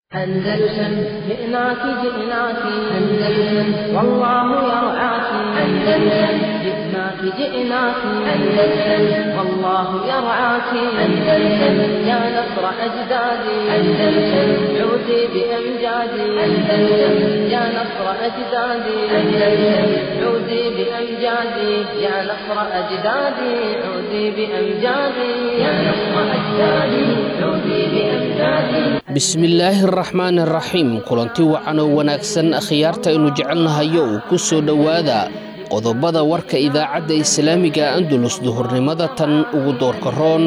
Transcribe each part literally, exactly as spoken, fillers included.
أندلسن جئناك جئناك أندلسن والله يرعاك أندلسن جئناك جئناك أندلسن والله يرعاك أندلسن يا نصر أجدادي أندلسن عودي بأمجادي أندلسن يا نصر أجدادي أندلسن عودي بأمجادي يا نصر أجدادي عودي بأمجادي يا نصر أجدادي عودي بأمجادي بسم الله الرحمن الرحيم kulanti wacan oo wanaagsan akhyaarta inu jecelnahayo ku soo dhawaada qodobada warka idaacadda islaamiga Andalus duhurnimada tan ugu doorka roon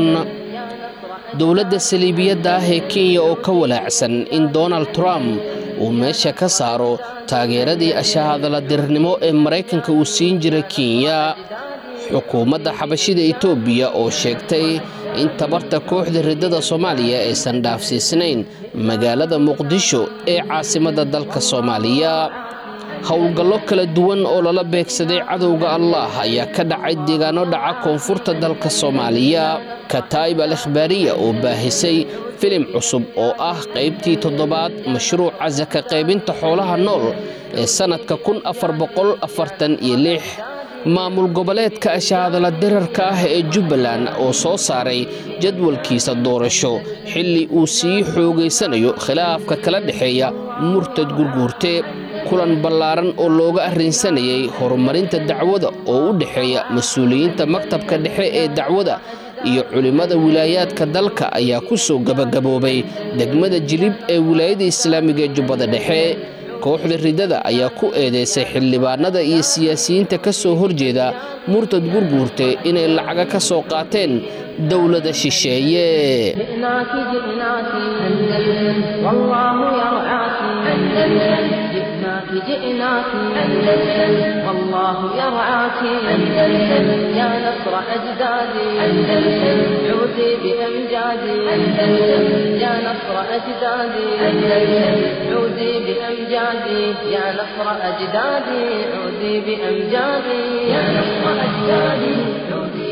dawladda saliibiyada ah ee Kenya oo ka walaacsan in Donald Trump uu meesha ka saaro taageeradii ashahadala dirnimo ee Mareykanka uu siin jiray Kenya xukuumadda xabashida Itoobiya oo sheegtay in tabarta kooxda ridada Soomaaliya ay san dhaafsiisnayn magaalada Muqdisho ee caasimadda dalka Soomaaliya hawlgallo kala duwan oo lala beegsaday cadowga Allah ayaa ka dhacay deegaano dhaca koonfurta dalka Soomaaliya Kataib al-Ikhbaariya oo baahisay filim cusub oo ah qaybtii toddobaad mashruuca zaka qaybinta xoolaha nool ee sanadka kun afar boqol afartan iyo lix maamul goboleedka ashahadala dirarka ah ee Jubbaland oo soo saaray jadwalkiisa doorasho xilli uu sii xoogeysanayo khilaafka kala dhaxeeya murtad gurguurte kulan ballaaran oo looga arrinsanayay horumarinta dacwada oo u dhaxeeya mas'uuliyiinta maktabka dhexe ee dacwada iyo culimada wilaayaadka dalka ayaa ku soo gabagaboobay degmada Jilib ee wilaayada Islaamiga ee Jubbada Dhexe kooxda ridada ayaa ku eedeysay xildhibaanada iyo siyaasiyiinta ka soo horjeeda murtad gurguurte inay lacaga ka soo qaateen dawladda shisheeye جئناك جئناك أندلسن والله يرعاك أندلسن جئناك جئناك أندلسن والله يرعاك أندلسن يا نصر أجدادي أندلسن عودي بأمجادي أندلسن يا نصر أجدادي أندلسن عودي بأمجادي يا نصر أجدادي عودي بأمجادي يا نصر أجدادي عودي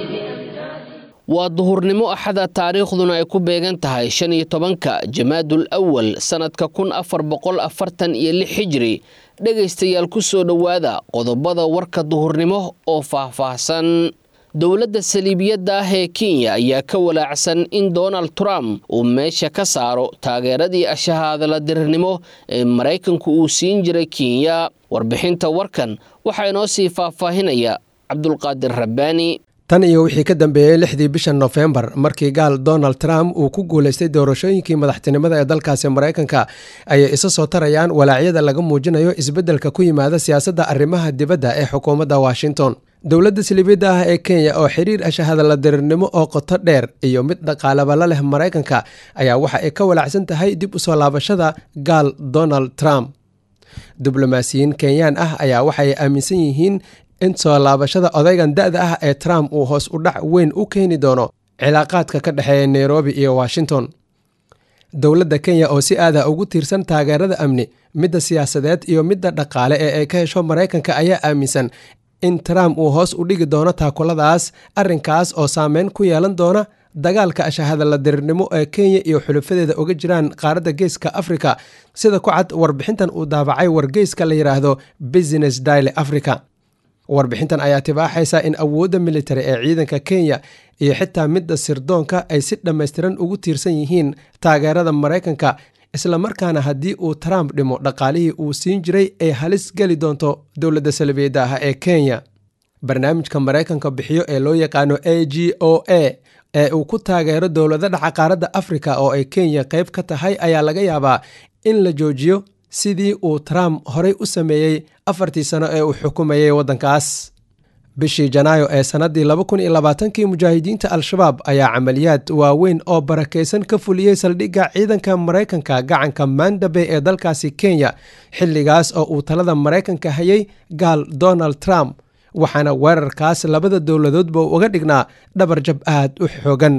waa duhurnimo axada taariikhduna ay ku beegan tahay shan iyo tobanka Jamaadul Awwal sanadka kun afar boqol afartan iyo lix hijri dhageystayaal ku soo dhawaada qodobada warka duhurnimo oo faahfaahsan dawladda saliibiyada ah ee Kenya ayaa ka walaacsan in Donald Trump uu meesha ka saaro taageeradii ashahadala dirnimo ee Mareykanku uu siin jiray Kenya warbixinta warkan waxa inoo sii faahfaahinaya Cabdulqaadir Rabbaani tan iyo wixii ka dambeeyay lixdii bisha November markii gaal Donald Trump uu ku guuleystay doorashooyinkii madaxtinimada ee dalkaasi Mareykanka ay isa soo tarayaan walaacyada laga muujinayo isbeddelka ku yimaada siyaasadda arrimaha dibadda ee xukuumadda Washington dawladda saliibiyada ah ee Kenya oo xiriir ashahadala dirnimo oo qoto dheer iyo mid dhaqaalaba la leh Mareykanka ayaa waxa ay ka walaacsan tahay dib u soo laabashada gaal Donald Trump diblomaasiyiin Kenyan ah ayaa waxay aaminsan yihiin in soo laabashada odaygan da'da ah ee Trump uu hoos u dhac weyn u keeni doono cilaaqaadka ka dhaxeeya Nairobi iyo Washington dawladda Kenya oo si aad ah ugu tiirsan taageerada amni midda siyaasadeed iyo midda dhaqaale ee ay ka hesho Mareykanka ayaa aaminsan in Trump uu hoos u dhigi doono taakuladaas arrinkaas oo saameyn ku yeelan doona dagaalka ashahadala dirnimo ee Kenya iyo xulufadeeda uga jiraan qaaradda geeska Afrika sida ku cad warbixintan uu daabacay wargeyska la yiraahdo Business Daily Africa warbixintan ayaa tibaaxaysa in awoodda military ee ciidanka Kenya iyo xitaa midda sirdoonka ay si dhameystiran ugu tiirsan yihiin taageerada Mareykanka isla markaana haddii uu Trump dhimo dhaqaalihii uu siin jiray ay halis gali doonto dawladda saliibiyada ah ee Kenya barnaamijka Mareykanka bixiyo ee loo yaqaano A G O A ee uu ku taageero dawladaha dhaca qaaradda Afrika oo ay Kenya qayb ka tahay ayaa laga yaabaa in la joojiyo sidii uu Trump horey u sameeyay afartii sano ee uu xukumayay waddankaas bishii Janaayo ee sanadii laba kun iyo labaatan kii mujaahidiinta al-shabaab ayaa camaliyaad waaweyn oo barakeysan ka fuliyay saldhigga ciidanka Mareykanka gacanka Manda Bay ee dalkaasi Kenya xilligaas oo uu talada Mareykanka hayay gaal Donald Trump waxaana weerarkaas labada dawladoodba uga dhignaa dhabar jab aad u xoogan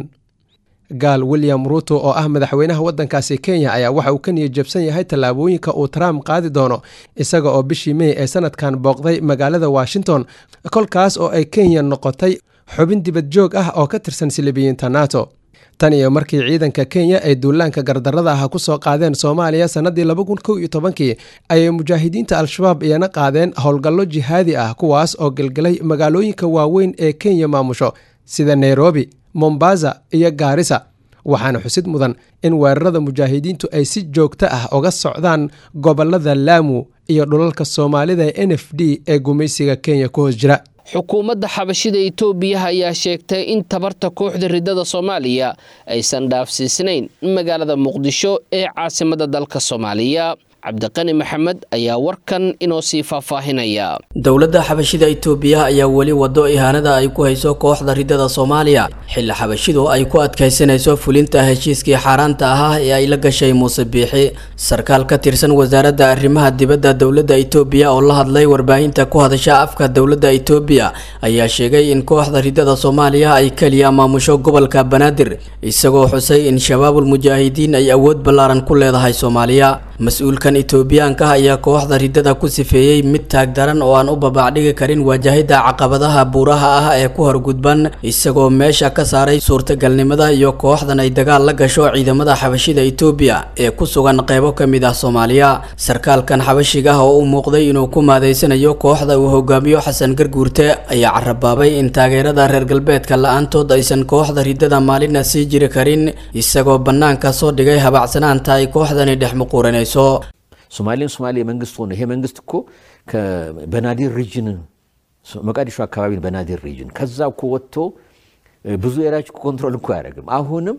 gaal William Ruto oo ah madaxweynaha waddankaasi Kenya ayaa waxa uu ka niyad jabsan yahay tallaabooyinka uu Trump qaadi doono isaga oo bishii May ee sanadkan booqday magaalada Washington kolkaas oo ay Kenya noqotay xubin dibad joog ah oo ka tirsan silibiyiinta NATO tan iyo markii ciidanka kenya ay duulaanka gardarrada ah ku soo qaadeen soomaaliya sannadii laba kun kow iyo tobankii ayay mujaahidiinta al-shabaab iyana qaadeen howlgallo jihaadi ah kuwaas oo gelgelay magaalooyinka waaweyn ee kenya maamusho sida nairobi mombasa iyo gaarisa waxaana xusid mudan in weerarada mujaahidiintu ay si joogto ah uga socdaan gobolada laamu iyo dhulalka soomaalida ee n f d ee gumaysiga kenya ku hoos jira xukuumadda xabashida itoobiya ayaa sheegtay in tabarta kooxda ridada soomaaliya aysan dhaafsiisnayn magaalada muqdisho ee caasimadda dalka soomaaliya cabdiqani maxamed ayaa warkan inoo sii faahfaahinaya dowladda xabashida itoobiya ayaa weli wado ihaanada ay ku hayso kooxda ridada soomaaliya xilli xabashidu ay ku adkaysanayso fulinta heshiiskii xaaraanta ahaa ee ay la gashay muuse biixi sarkaal ka tirsan wasaaradda arrimaha dibadda dowladda itoobiya oo la hadlay warbaahinta ku hadasha afka dowladda itoobiya ayaa sheegay in kooxda ridada soomaaliya ay keliya maamusho gobolka banaadir isagoo xusay in shabaabul mujaahidiin ay awood ballaaran ku leedahay soomaaliya mas-uulkan itoobiyaanka ayaa kooxda ridada ku sifeeyey mid taagdaran oo aan u babaacdhigi karin waajahida caqabadaha buuraha ah ee ku horgudban isagoo meesha ka saaray suurtagalnimada iyo kooxdan ay dagaal la gasho ciidamada xabashida itoobiya ee ku sugan qeybo ka mid ah soomaaliya sarkaalkan xabashiga ah oo u muuqday inuu ku maadeysanayo kooxda uu hogaamiyo xasan garguurte ayaa carabaabay in taageerada reer galbeedka la-aantood aysan kooxda ridada maalina sii jiri karin isagoo bannaanka soo dhigay habacsanaanta ay kooxdani dhex muquuranayso ሶማሌን ሶማሌ መንግስት ሆነ ይሄ መንግስት እኮ ከበናዲር ሪጅን መቃዲሾ አካባቢ በናዲር ሪጅን ከዛው እኮ ወጥቶ ብዙ ኤሪያዎች ኮንትሮል እኮ ያደርግም አሁንም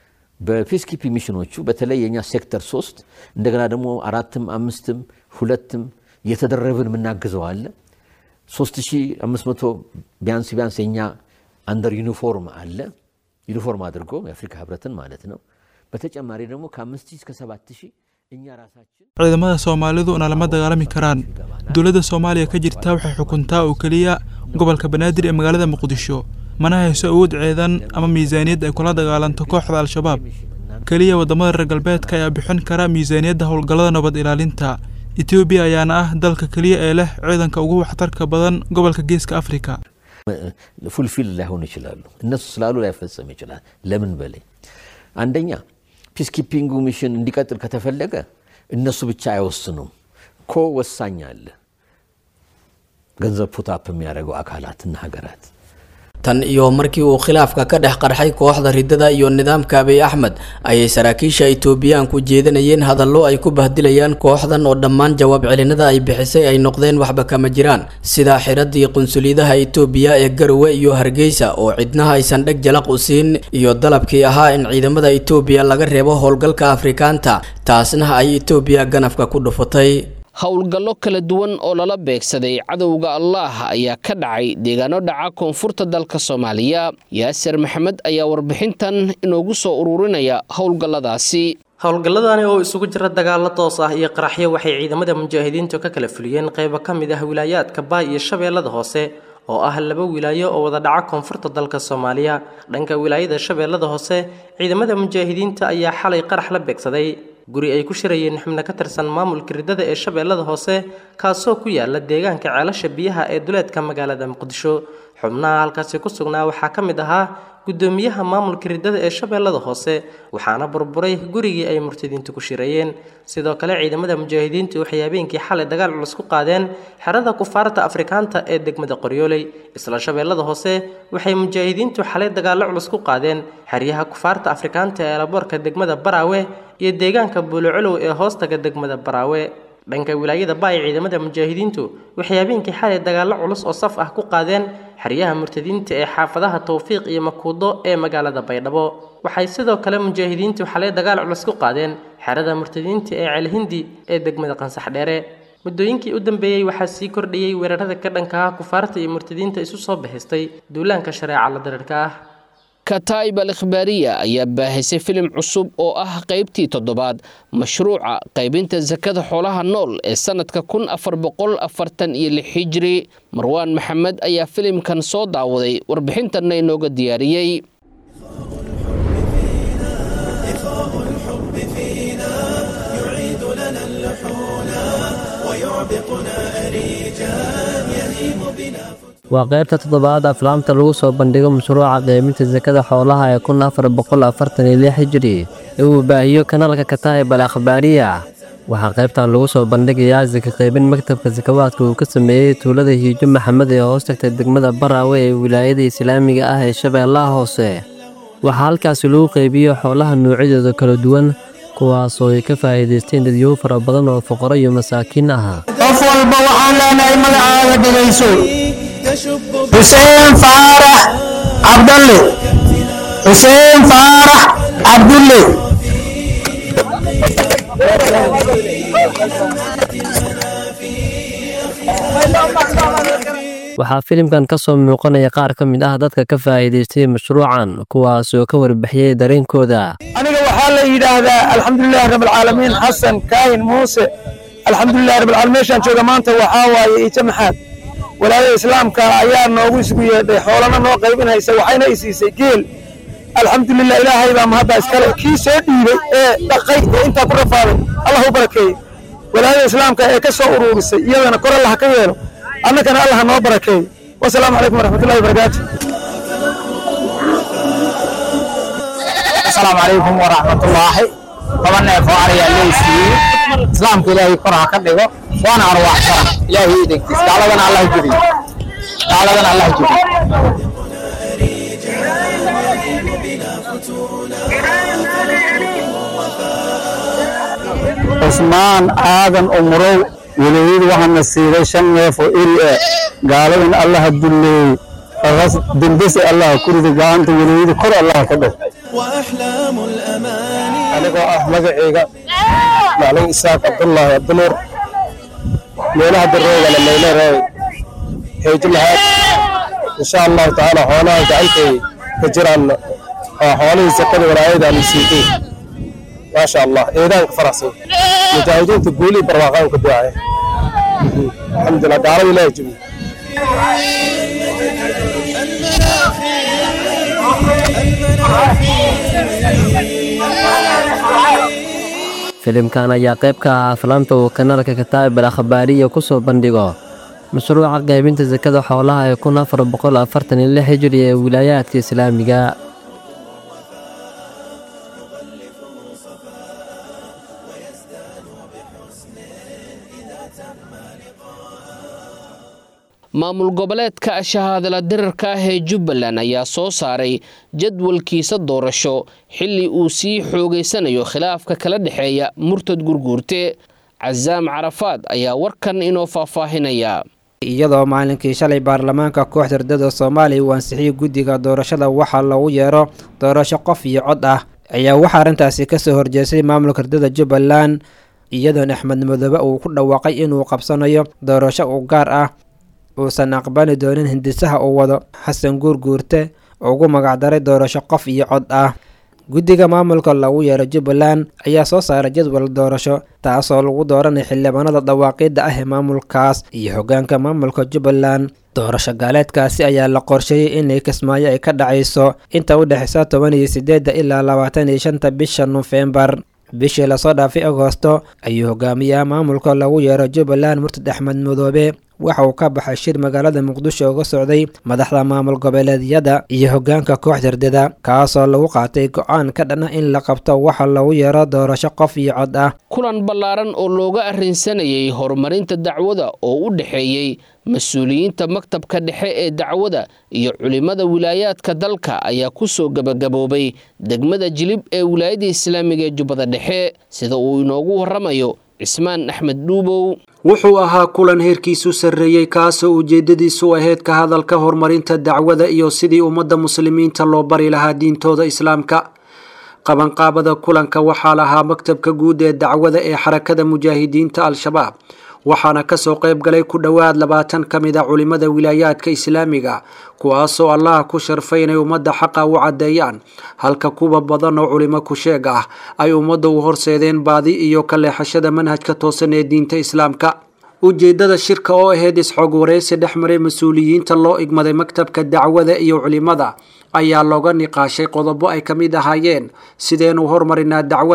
በፒስ ኪፒንግ ሚሽኖቹ በተለይ የኛ ሴክተር ሶስት እንደገና ደግሞ አራትም አምስትም ሁለትም የተደረብን ምናግዘው አለ ሶስት ሺህ አምስት መቶ ቢያንስ ቢያንስ የኛ አንደር ዩኒፎርም አለ ዩኒፎርም አድርጎ የአፍሪካ ህብረትን ማለት ነው በተጨማሪ ደግሞ ከአምስት ሺህ እስከ ሰባት ሺህ ciidamada Soomaalidu una lama dagaalami karaan dawladda Soomaaliya ka jirta waxay xukuntaa oo kaliya gobolka Banaadir ee magaalada Muqdisho mana hayso awood ciidan ama miisaaniyad ay kula dagaalanto kooxda al-shabaab kaliya wadamada reer galbeedka ayaa bixin kara miisaaniyadda howlgallada nabad ilaalinta Itoobiya ayaana ah dalka kaliya ee leh ciidanka ugu waxtarka badan gobolka Geeska Afrika fulfill ላይሆን ይችላሉ እነሱ ስላሉ ላይፈጸም ይችላል ለምን በላይ አንደኛ ፒስ ኪፒንግ ሚሽን እንዲቀጥል ከተፈለገ እነሱ ብቻ አይወስኑም ኮ ወሳኝ አለ ገንዘብ ፑት አፕ የሚያደርገው አካላትና ሀገራት tan iyo markii uu khilaafka ka dhex qarxay kooxda ridada iyo nidaamka Abiy Ahmed ayay saraakiisha Itoobiyan ku jeedinayeen hadallo ay ku bahdilayaan kooxdan oo dhammaan jawaab celinada ay bixisay ay noqdeen waxba kama jiraan sida xiradii qunsulidaha Itoobiya ee Garowe iyo Hargeysa oo cidnaha aysan dhag jalaq u siin iyo dalabkii ahaa in ciidamada Itoobiya laga reebo howlgalka Afrikaanta taasna ay Itoobiya ganafka ku dhufatay howlgallo kala duwan oo lala beegsaday cadowga Allah ayaa ka dhacay deegaano dhaca koonfurta dalka Soomaaliya Yaasir Maxamed ayaa warbixintan inoogu soo ururinaya howlgalladaasi howlgalladani oo isugu jira dagaalo toos ah iyo qaraxyo waxay ciidamada mujaahidiintu ka kala fuliyeen qaybo ka mid ah wilaayaadka Baay iyo Shabeellada Hoose oo ah laba wilaayo oo wada dhaca koonfurta dalka Soomaaliya dhanka wilaayada Shabeellada Hoose ciidamada mujaahidiinta ayaa xalay qarax la beegsaday guri ay ku shirayeen xubno ka tirsan maamulka ridada ee Shabeellada Hoose kaasoo ku yaala deegaanka ceelasha biyaha ee duleedka magaalada Muqdisho xubnaha halkaas ku sugnaa waxaa ka mid ahaa gudoomiyaha maamulka ridada ee Shabeellada Hoose waxaana burburay gurigii ay murtadiintu ku shirayeen sidoo kale ciidamada mujaahidiintu waxay habeenkii xalay dagaal culus ku qaadeen xerada kufaarta Afrikaanta ee degmada Qoryooley isla Shabeellada Hoose waxay mujaahidiintu xalay dagaal culus ku qaadeen xeryaha kufaarta Afrikaanta ee laboorka degmada Baraawe iyo deegaanka Buulcolow ee hoostaga degmada Baraawe dhanka wilaayada Baay ciidamada mujaahidiintu waxay habeenkii xalay dagaal culus oo saf ah ku qaadeen xeryaha murtadiinta ee xaafadaha Tawfiiq iyo Makuudo ee magaalada Baydhabo waxay sidoo kale mujaahidiintu xalay dagaal culus ku qaadeen xerada murtadiinta ee Ceel Hindi ee degmada Qansax Dheere muddooyinkii u dambeeyay waxaa sii kordhiyay weerarada ka dhanka ah kufaarta iyo murtadiinta isu soo bixistay duulaanka shareeca la diriirka ah كتائب الإخبارية ayaa baahisay filim cusub oo ah qaybtii toddobaad mashruuca qaybinta zakada xoolaha nool ee sanadka kun afar boqol afartan iyo lix hijri Marwaan Maxamed ayaa filimkan soo daawaday warbixintan inooga diyaariyay waa qaybta toddobaad aflaamta lagu soo bandhigo mashruuca qaybinta sakada xoolaha ee kun afar boqol afartan iyo lix hijri ee uu baahiyo kanaalka Kataib Al Akhbaariya. waxaa qaybtan lagu soo bandhigayaa saka qaybin maktabka sakawaadka uu ka sameeyey tuulada Hiijo Maxamed ee hoos tagta degmada Baraawe ee wilaayada Islaamiga ah ee Shabeellaha Hoose. waxaa halkaasi lagu qaybiyo xoolaha noocyadooda kala duwan kuwaas oo ay ka faa'iideysteen dadyo fara badan oo fuqaro iyo masaakiin ah. qof walba waxaan leenahay magacaaga dhageyso. Hussein Faarax Cabdulle Hussein Faarax Cabdulle waxaa filimkan ka soo muuqanaya qaar ka mid ah dadka ka faa'iideystay mashruucan kuwaas oo ka warbixiyay dareenkooda. aniga waxaa la yiraahdaa alxamdulillaah rabbil caalamiin xasan kaahin muuse alxamdulillaah rabbil caalamiin meeshaan jooga maanta waxaa waaye Hiijo Maxamed walaalaha islaamka ayaa noogu isugu yeedhay xoolana noo qaybinaysa waxayna i siisay geel alxamdulillaah ilaahay baa mahadda iskale kii soo dhiibay ee dhaqay ee intaa ku rafaaday allah u barakeeyo walaalaha islaamka ee ka soo uruurisay iyadana kor Allah ka yeelo annagana Allah noo barakeeyo wassalaamu calaykum waraxmatullaahi wabarakaatuh. السلام عليكم ورحمة الله طبعا فواري الليسي إسلام كإلهي كرها كدغو وانا أرواح شرح إلهي دكتس دعالنا الله جري دعالنا الله جري عثمان آدم أمرو وليد وحن السيرة شنف وإلي قالوا الله الدلي دندس الله كرد قانت وليد كر الله كدغ وأحلام الأماني أنا أحمد عيقا معلي إساق عبد الله عبد النور ليلة الرئيقة لليلة الرئيقة هيج الهات إن شاء الله تعالى حوالا جعلتي كجران حوالي الزكاة والعيد عن السيدي ما شاء الله إيران كفرسي مجاهدين تقولي برواقان كدعاء الحمد لله دعالي لا يجمي filimkan ayaa qayb ka ah aflaamta uu kanaalka Kataib Al Akhbaariya ku soo bandhigo mashruuca qaybinta sakada xoolaha ee kun afar boqol afartan iyo lix hijri ee wilaayadka Islaamiga. maamul goboleedka shahaadala dirarka ah ee Jubbaland ayaa soo saaray jadwalkiisa doorasho xilli uu sii xoogeysanayo khilaafka kala dhaxeeya murtad gurguurte. Cazaam Carafaad ayaa warkan inoo faahfaahinaya. iyadoo maalinkii shalay baarlamaanka kooxda ardada Soomaaliya uu ansixiyay guddiga doorashada waxa lagu yeero doorasho qof iyo cod ah ayaa waxa arintaasi ka soo horjeestay maamulka ardada Jubbaland iyadoo Axmed Madoobe uu ku dhawaaqay inuu qabsanayo doorasho u gaar ah uusan aqbali doonin hindisaha uu wado Xasan Gurguurte ugu magac daray doorasho qof iyo cod ah. guddiga maamulka lagu yeero Jubbaland ayaa soo saaray jadwal doorasho taasoo lagu dooranay xildhibaanada dhawaaqida ah ee maamulkaas iyo hoggaanka maamulka Jubbaland. doorasho gaaleedkaasi ayaa la qorsheeyay inay Kismaayo ay ka dhacayso inta u dhaxaysa toban iyo siddeed ilaa labaatan iyo shan bisha November. bishii la soo dhaafay Agoosto ayuu hogaamiyaha maamulka lagu yeero Jubbaland Murtad Axmed Madoobe waxa uu ka baxay shir magaalada Muqdisho uga socday madaxda maamul goboleedyada iyo hoggaanka kooxda ardada kaasoo lagu qaatay go'aan ka dhan ah in la qabto waxa lagu yeero doorasho qof iyo cod ah. kulan ballaaran oo looga arrinsanayay horumarinta dacwada oo u dhaxeeyay mas'uuliyiinta maktabka dhexe ee dacwada iyo culimada wilaayaadka dalka ayaa ku soo gabagaboobay degmada Jilib ee wilaayada Islaamiga ee Jubbada Dhexe sida uu inoogu waramayo Cismaan Axmed Dhuubow. wuxuu ahaa kulan heerkiisu sarreeyay kaasoo ujeedadiisu ahayd ka hadalka horumarinta dacwada iyo sidii ummadda muslimiinta loo bari lahaa diintooda islaamka. qabanqaabada kulanka waxaa lahaa maktabka guud ee dacwada ee xarakada mujaahidiinta al-shabaab waxaana ka soo qayb galay ku dhowaad labaatan ka mid ah culimada wilaayaadka islaamiga kuwaasoo Allah ku sharfay inay ummadda xaqa u cadeeyaan halka kuwa badan oo culimo ku sheeg ah ay ummadda u horseedeen baadi iyo ka leexashada manhajka toosan ee diinta islaamka. ujeedada shirka oo ahayd isxoog wareysi dhexmaray mas'uuliyiinta loo igmaday maktabka dacwada iyo culimada ayaa looga niqaashay qodobo ay ka mid ahaayeen sideen u horumarinaa dacwada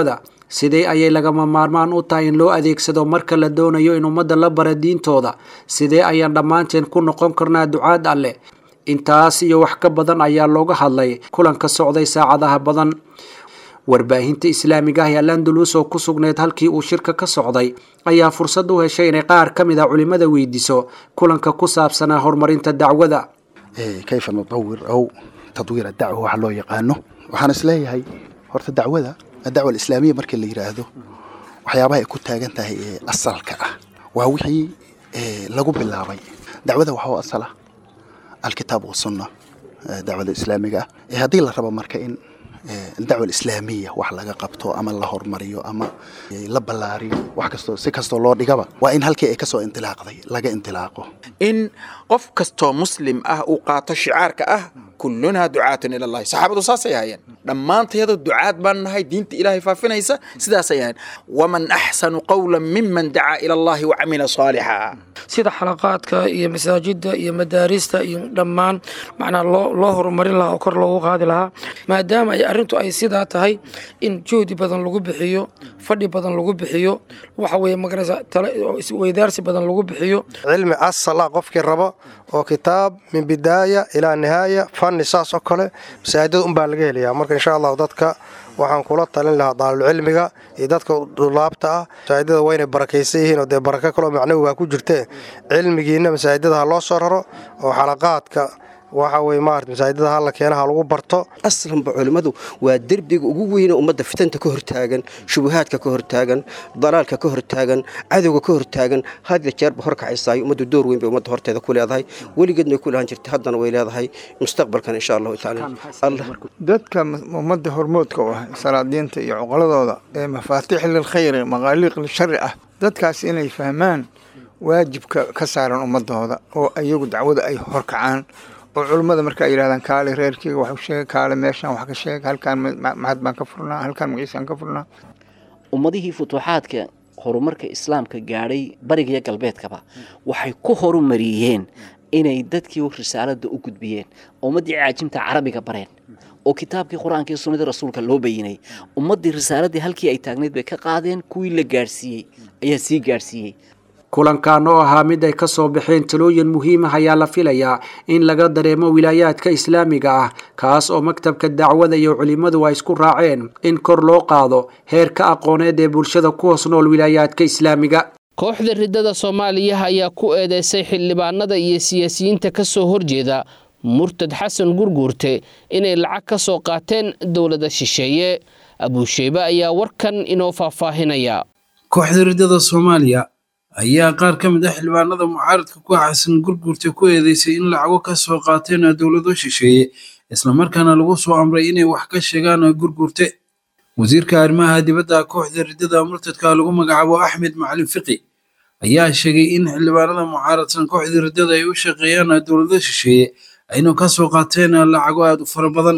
sidee ayay lagama maarmaan u tahay in loo adeegsado marka la doonayo in ummadda la bara diintooda sidee ayaan dhammaanteen ku noqon karnaa ducaad alleh intaas iyo wax ka badan ayaa looga hadlay kulanka socday saacadaha badan warbaahinta islaamiga ah ee Al-Andalus oo ku sugneed halkii uu shirka ka socday ayaa fursad u heshay inay qaar ka mid ah culimada weydiiso kulanka ku saabsan horumarinta dacwada ee kayfa nutawir aw tadwir ad-da'wa waxa loo yaqaano waxaan isleeyahay horta dacwada ad-da'wa al-islaamiyya markii la yiraahdo waxyaabaha ay ku taagan tahay ee asalka ah waa wixii lagu bilaabay dacwada waxa uu asala al-kitaab wa sunnah dacwada islaamiga ee hadii la rabo marka in الدعوة الإسلامية وحلا قبته أما الله هرمريو أما لبلاريو وحكستو سكستو لور ديجابا وإن هالكي كسو انطلاق ذي لقى انطلاقه إن قف كستو مسلم أه وقاط شعارك أه كلنا دعاة إلى الله صحابة صاصي هايين لما أنت هذا الدعاة بان هاي دين إلهي فافنا يسا سدا سيان ومن أحسن قولا ممن دعا إلى الله وعمل صالحا سيدا حلقاتك يا مساجد يا مدارس يا لمان معنا الله الله هرمري الله أكر الله قاد لها ما دام أي أرنتو أي سيدا تهي إن جودي بدن لغو بحيو فدي بدن لغو بحيو وحوي مقرسة ويدارسي بدن لغو بحيو علم الصلاة قفك الربا وكتاب من بداية إلى النهاية فن ساس أكله مساعدة أم بالجيلية مرك إن شاء الله ودتك waxaan kula talin lahaa daalul cilmiga iyo dadka dulaabta ah saayidada wayna barakaysiin oo de baraka kale macnaheedu ku jirtee cilmigiina masaajidada loo soo raro oo xalaqaadka waxa way maartay masaajidada hal keenaha lagu barto aslan ba culimadu waa darbiga ugu weyn ee ummadda fitanta ka hortaagan shubuhaadka ka hortaagan dalaalka ka hortaagan cadawga ka hortaagan hadda jeer ba horkacaysaa ummaddu door weyn bay ummadda horteeda ku leedahay weligeedna ku laan jirtay haddana way leedahay mustaqbalkan insha Allah ta'ala Allah dadka ummadda hormoodka ah salaadiinta iyo cuqaladooda ee mafaatiix lil khayr maqaaliq lil shar ah dadkaas inay fahmaan waajibka ka saaran ummadooda oo ayagu dacwada ay horkacaan oo culimada marka ay yiraahdaan kaale reerkiga wax u sheeg kaale meeshan wax ka sheeg halkan maxad baan ka furnaa halkan magaciisan ka furnaa ummadihii futuuxaadka horumarka islaamka gaaray bariga iyo galbeedkaba waxay ku horumariyeen inay dadkii risaalada u gudbiyeen ummadii caajimta carabiga bareen oo kitaabkii quraanka iyo sunnada rasuulka loo bayinay ummadii risaaladii halkii ay taagneed bay ka qaadeen kuwii la gaarsiiyay ayaa sii gaarsiiyay kulankan oo ahaa mid ay ka soo baxeen talooyin muhiim ah ayaa la filayaa in laga dareemo wilaayaadka islaamiga ah kaas oo maktabka dacwada iyo culimadu ay isku raaceen in kor loo qaado heerka aqooneed ee bulshada ku hoos nool wilaayaadka islaamiga kooxda ridada Soomaaliya ayaa ku eedeysay xildhibaanada iyo siyaasiyiinta ka soo horjeeda murtad xasan gurguurte inay lacag ka soo qaateen dawladda shisheeye Abu Shayba ayaa warkan inoo faahfaahinaya kooxda ridada Soomaaliya ayaa qaar ka mid ah xildhibaanada mucaaradka ku xasan gurguurta ku eedeysay in lacago ka soo qaateen dawladda shisheeye isla markaana lagu soo amray inay wax ka sheegaan gurguurta wasiirka arrimaha dibadda kooxda ridada murtadka lagu magacaabo Axmed Macalin Fiqi ayaa sheegay in xildhibaanada mucaaradsan kooxda ridada ay u shaqeeyaan dawladda shisheeye ayna ka soo qaateen lacago aad u fara badan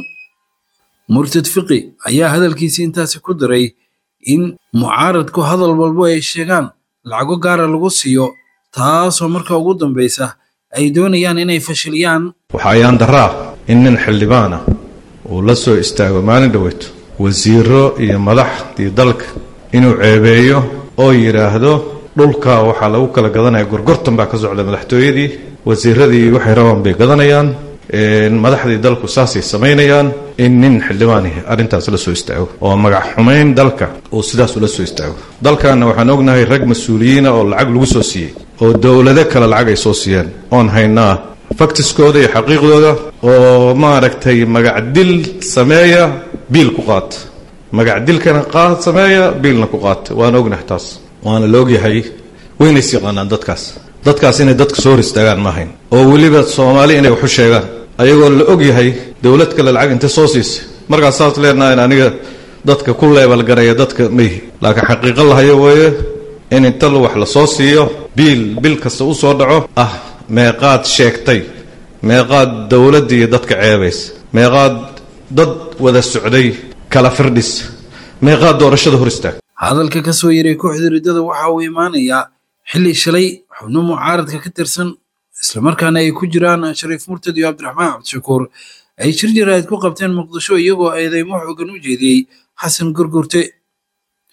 murtad Fiqi ayaa hadalkiisa intaas ku daray in mucaaradku hadal walba ay sheegaan lacago gaar lagu siiyo taasoo marka ugu dambaysa ay doonayaan inay fashiliyaan waxa ayaan daraa in nin xildhibaana uu la soo istaago maalin dhaweeto wasiiro iyo madaxdii dalka inuu ceebeeyo oo yiraahdo dhulka waxa lagu kala gadanaya gorgortan baa ka socda madaxtooyadii wasiiradii waxay rabaan bay gadanayaan in madaxdii dalku saasay sameynayaan in nin xildhibaani arintaas la soo istaago oo magac xumeyn dalka oo sidaas ula soo istaago dalkana waxaan ognahay rag mas'uuliyiin oo lacag lagu soo siiyay oo dawlado kala lacag ay soo siiyeen oon haynaa faktiskooda iyo xaqiiqdooda oo ma aragtay magac dil sameeya biil ku qaat magac dilkana qaad sameeya biilna ku qaat waan ognahay taas waana la ogyahay wayna siqanaan dadkaas dadkaas inay dadka soo ristaagaan ma hayn oo waliba Soomaali inay wax u sheegaan ayagoo la ogyahay dawlad kale lacag inta soo siisay markaas saas leenahay aniga dadka ku leebal gareeya dadka may laakiin xaqiiqo la hayo weeye in inta wax la soo siiyo biil bil kasta u soo dhaco ah meeqaad sheegtay meeqaad dawladda iyo dadka ceebays meeqaad dad wada socday kala firdhis meeqaad doorashada hor istaag hadalka ka soo yeeray kooxda ridada waxa uu imaanayaa xilli shalay xubno mucaaradka ka tirsan isla markaana ay ku jiraan Shariif Murtad iyo Cabdiraxmaan Cabdishakuur ay shirjiraad ku qabteen Muqdisho iyagoo eedeymo xooggan u jeediyay xasan gurgurte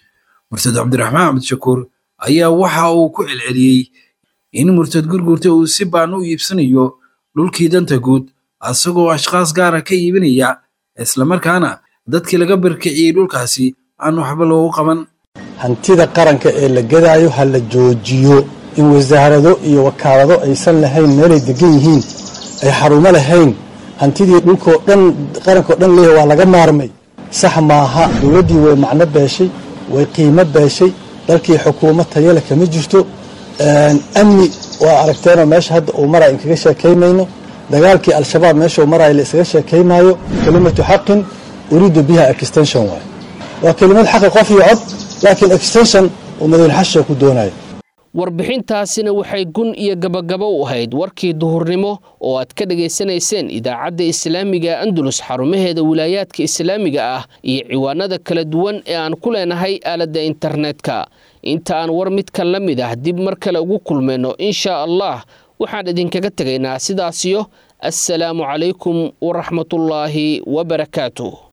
murtad cabdiraxmaan cabdishakuur ayaa waxa uu ku celceliyey in murtad gurgurta uu si baan u iibsanayo dhulkii danta guud asagoo ashqaas gaara ka iibinaya islamarkaana dadkii laga barkiciyey dhulkaasi aan waxba loogu qaban hantida qaranka ee la gadaayo ha la joojiyo in wasaarado iyo wakaalado aysan lahayn meelay degan yihiin ay xarumo lahayn hantidii dhulkoo dhan qarankoo dhan leeyahay waa laga maarmay sax maaha dowladdii way macno beeshay way qiimo beeshay dalkii xukuumad tayale kama jirto amni waa aragteenoo meesha hadda uu maraya in kaga sheekaymayno dagaalkii al-shabaab meesha uu maraya la isaga sheekaymaayo kelimatu xaqin uriidu biha extension waay waa kelimad xaqi qof iyo cod laakiin extension uu madaxweyne xasha ku doonayo warbixintaasina waxay gun iyo gabagabo u ahayd warkii duhurnimo oo aad ka dhageysanayseen idaacadda islaamiga andalus xarumaheeda wilaayaadka islaamiga ah iyo ciwaanada kala duwan ee aan ku leenahay aaladda internetka inta aan war midkan la mid ah dib mar kale ugu kulmayno insha allah waxaan idinkaga tegaynaa sidaasiyo assalaamu calaykum waraxmatullaahi wabarakaatuh